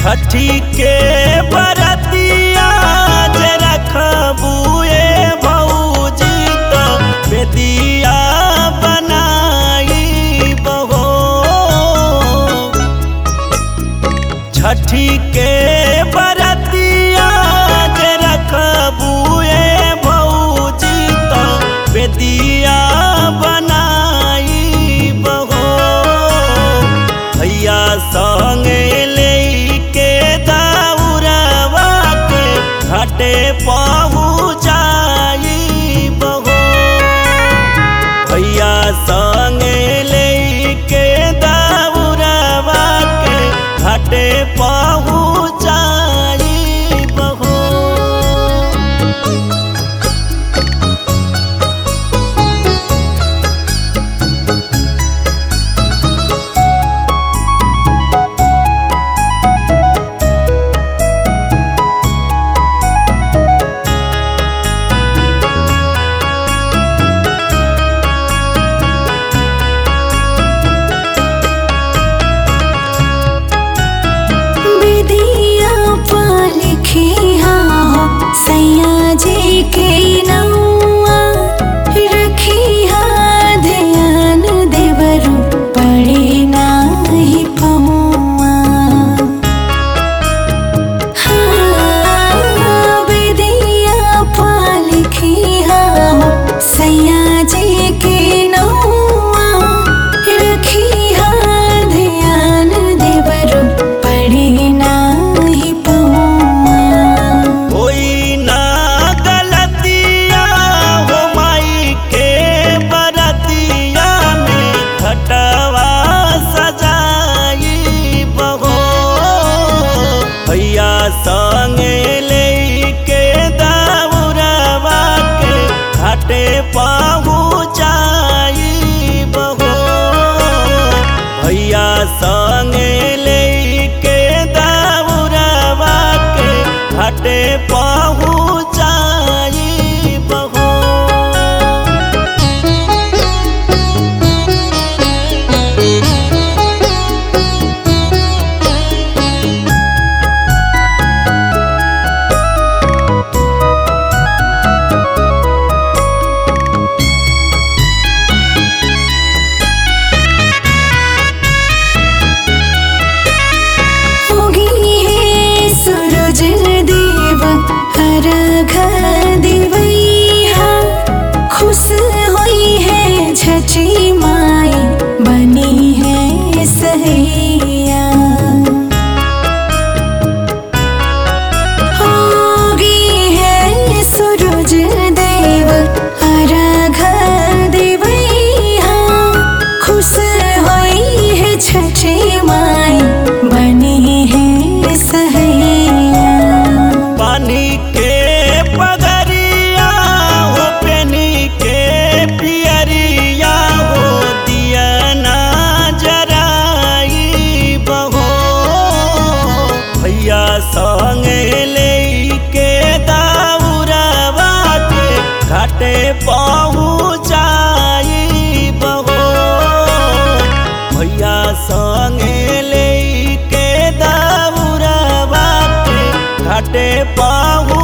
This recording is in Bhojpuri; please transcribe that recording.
छठी के बरतिया जे रखबुए भौजी तो बेदिया बनाई बहो। छठी के बरतिया जे रखबुए भौजी तो बेदिया बनाई बहो। भैया संगे घाटे पहुँचाई बहो। भैया संगे लेके दौड़वा के घाटे पहुँचाई बहो। सैया जी के नौआ रखिया ध्यान देवरु पड़े नाही पहुआ। हाँ बेदिया पालखिया सैया जी के नौआ रखिया ध्यान देवरु पड़े नाही पहुआ। भैया संगे लेके दौड़वा के घाटे पहुँचाई बहो। भैया संगे लेके दौड़वा के घाटे पहुँचाई बहो। छठी माई बनी है सहैया। होगी है सूरज देव अर्घ देवैया। खुश होई है छठी माई बनी है सहैया। पानी के पगरिया हो पेनी के पियरिया हो दिया ना जराई बहो। भैया संगे लेके दौड़वा के घाटे पहुँचाई बहो। भैया संगे लेके दौड़वा के घाटे पहुँचाई